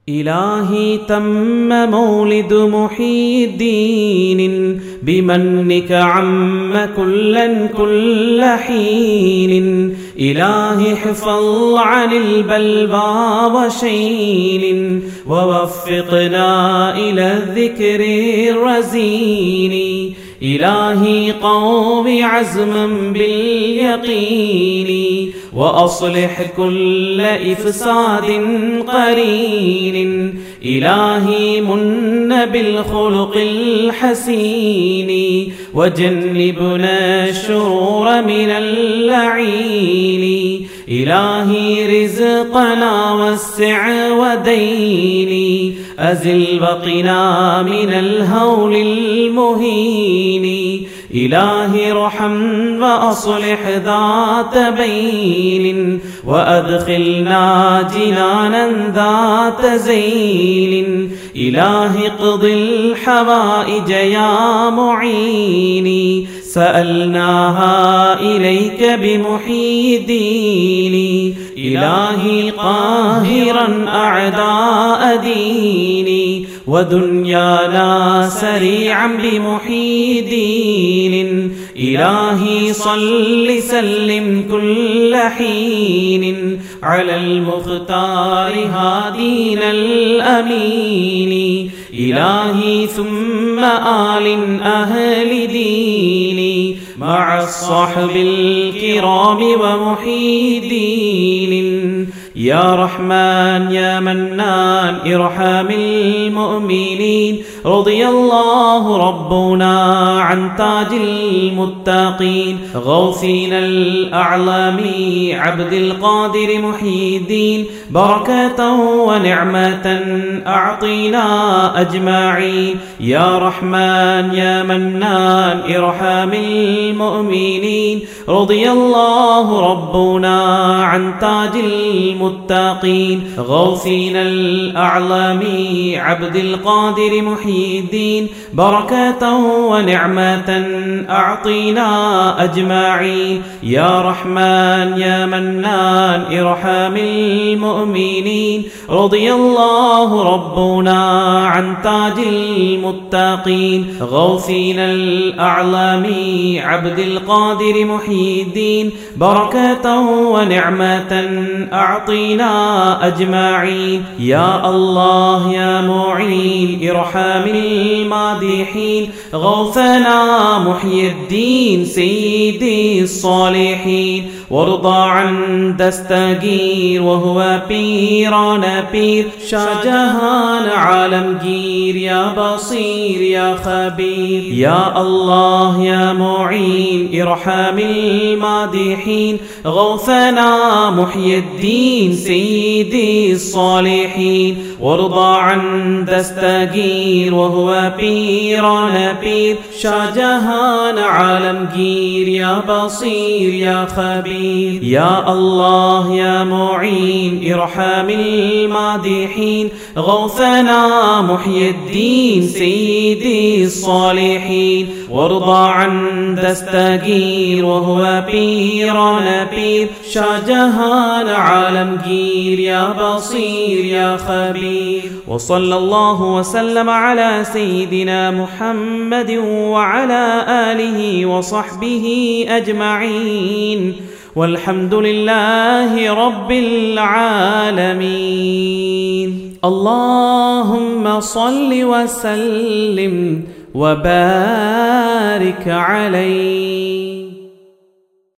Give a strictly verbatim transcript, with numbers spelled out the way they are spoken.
إلهي تم مولد محي الدين بمنك عم كلا كل حين. إلهي حفظ عن البلوى وشين ووفقنا إلى الذكر الرزين. إلهي قوي عزما باليقين وأصلح كل إفساد قرين. إلهي من بالخلق الحسين وجنبنا الشرور من اللعين. إلهي رزقنا وسع وديني أزل بقنا من الهول المهين. إلهي ارحم وأصلح ذات بين وأدخلنا جنانا ذات زين. إلهي اقض الحوائج يا معيني سألناها إليك بمحيي الدين. إلهي قاهرا أعداء ديني ودنيانا سريعا بمحيي الدين. إلهي صل سلم كل حين على المختار هادينا الأمين. إلهي ثم آل أهل ديني مع الصحب الكرام ومحيي الدين. يا رحمن يا منان ارحم المؤمنين. رضي الله ربنا عن تاج المتقين غوثنا الأعلام عبد القادر محيي الدين. بركة ونعمة أعطينا أجمعين. يا رحمن يا منان ارحم المؤمنين. رضي الله ربنا عن تاج المتقين غوثنا الأعلام عبد القادر محيي الدين. بركة ونعمة أعطينا أجمعين. يا رحمن يا منان ارحم المؤمنين. رضي الله ربنا عن تاج المتقين غوثنا الأعلام عبد القادر محيي الدين. بركة ونعمة أعطينا أجمعين. يا الله يا معين ارحم المادحين. غوثنا محيي الدين سيدي الصالحين. وارضى عن دستگیر وهو بيران بير شاهجهان عالمگیر يا بصير يا خبير. يا الله يا معين ارحم المادحين. غوثنا محيي الدين سيدي الصالحين. وارضى عن دستگیر وهو بيران بير شاهجهان عالمگیر يا بصير يا خبير. يا الله يا معين ارحم المادحين. غوثنا محيي الدين سيدي الصالحين. وارضى عن دستگیر وهو بيران بير شاهجهان عالمگیر يا بصير يا خبير. وصلى الله وسلم على سيدنا محمد وعلى آله وصحبه أجمعين والحمد لله رب العالمين. اللهم صل وسلم وبارك عليه.